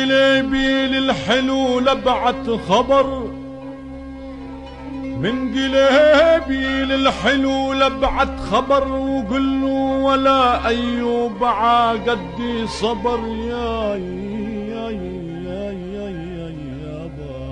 قلبي للحلو لبعت خبر، من قلبي للحلو لبعت خبر، وقل له ولا أيوب عقدي صبر. يا يا يا يا يابا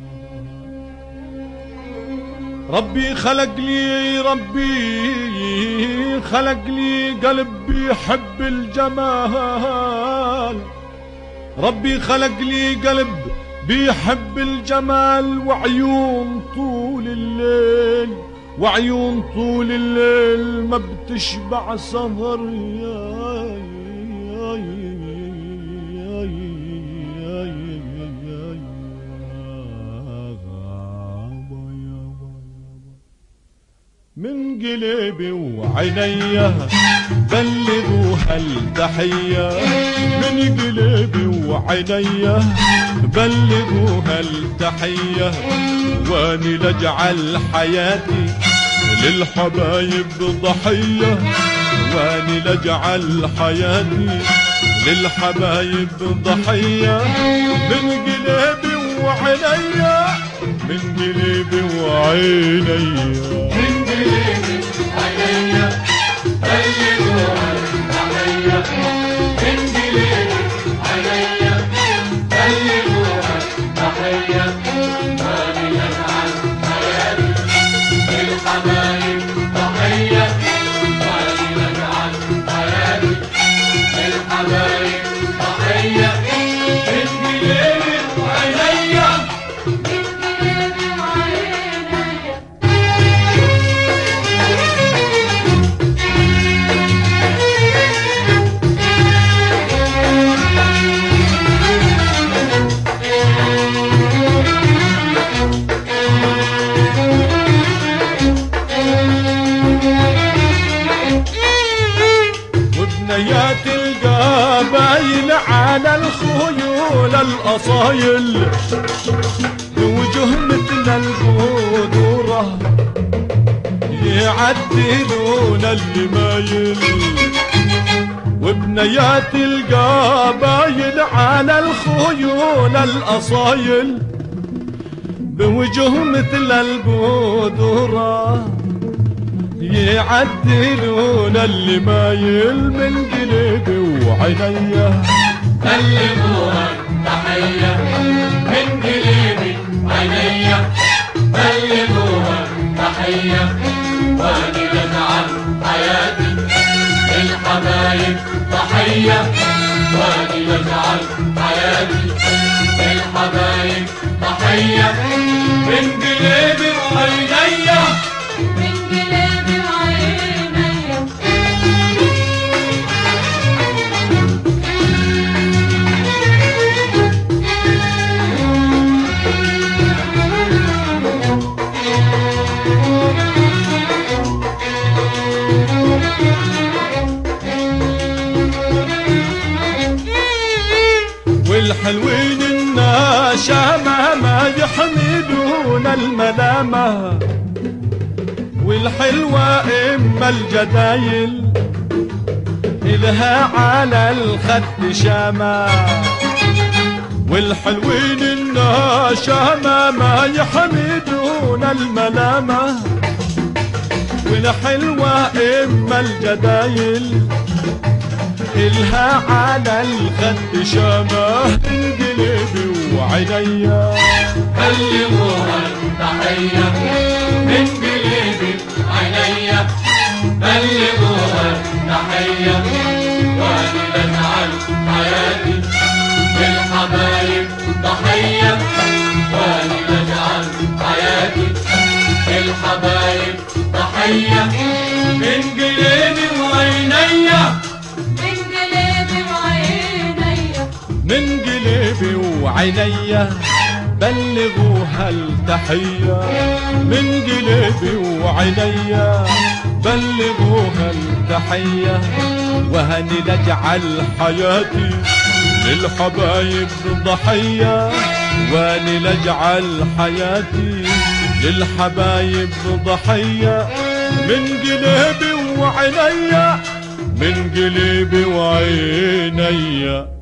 ربي خلق لي، ربي خلق لي قلب بيحب الجمال، ربي خلق لي قلب بيحب الجمال، وعيون طول الليل، وعيون طول الليل ما بتشبع سهر. يا من قلبي وعينيا بلغوها التحية، من قلبي وعينيا بلغوها التحية، واني لجعل حياتي للحبايب ضحية، واني لجعل حياتي للحبايب ضحية. من قلبي وعينيا، من قلبي وعينيا، من قلبي وعينيا بلغوها التحية، من قلبي وعينيا بلغوها التحية، واني لجعل حياتي للحبايب ضحية، واني لجعل حياتي للحبايب ضحية. من قلبي وعينيا، وبنيات القبايل على الخيول الأصايل، بوجه مثل البذورة يعدلون اللمايل. وبنيات القبايل على الخيول الأصايل، بوجه مثل البذورة يعدلون اللمايل. من قلبي وعينيا بلغوها التحية، من قلبي وعينيا بلغوها التحية، واني لجعل حياتي للحبايب ضحية، واني لجعل حياتي للحبايب ضحية. من قلبي وعينيا، من قلبي وعينيا. والحلوين الناشامة ما يحمدون الملامة، والحلوة إما الجدايل إلها على الخد شامة. والحلوين الناشامة ما يحمدون الملامة، والحلوة إما الجدايل إلها على الخد شامة. من قلبي وعينيا بلغوها التحية، من قلبي وعينيا بلغوها التحية، واني لجعل حياتي للحبايب ضحية، واني لجعل حياتي للحبايب ضحية. من قلبي وعينيا، من قلبي وعينيا بلغوها التحية، من قلبي وعينيا بلغوها التحية، وهني لجعل حياتي للحبايب ضحية، واني لجعل حياتي للحبايب ضحية. من قلبي وعينيا، من قلبي وعينيا.